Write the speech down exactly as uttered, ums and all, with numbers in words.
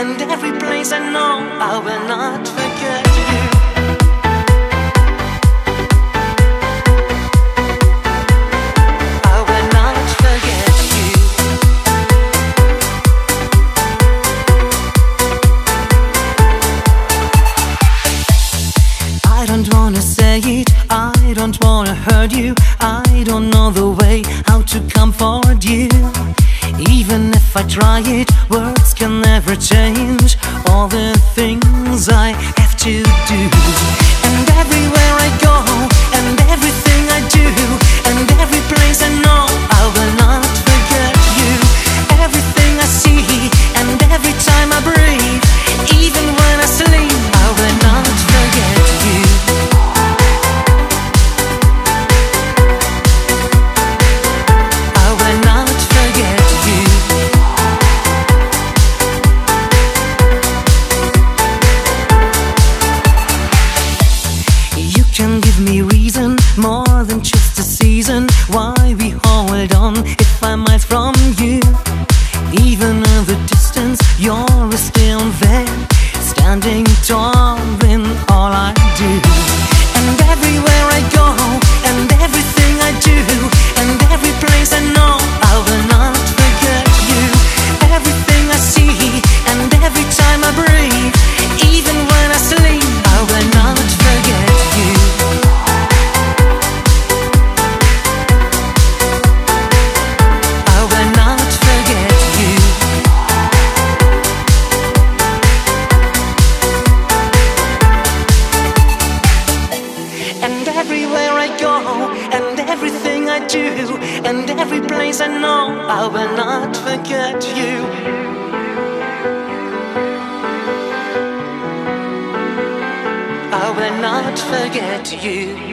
and every place I know, I will not forget you. I will not forget you. I don't wanna say it, I don't wanna hurt you, I don't know the way how to comfort you. Even if I try it, words can never change all the things I have to do. And everywhere I go, and everything I do, and every place I know, I will not forget you. Everything I see, and every time I breathe, even when I sleep, I will not forget you. I will not forget you. You can give me reason, more than just a season, why we hold on if I'm miles from you. Even in the distance, you're still there, standing tall in all I do. And everywhere I go, and everything I do, and every place I know, I will not forget you. Everything I see, and every time I breathe, even when I sleep, I will not forget you. I will not forget you. And everywhere I go, and everything I do, and every place I know, I will not forget you. I will not forget you.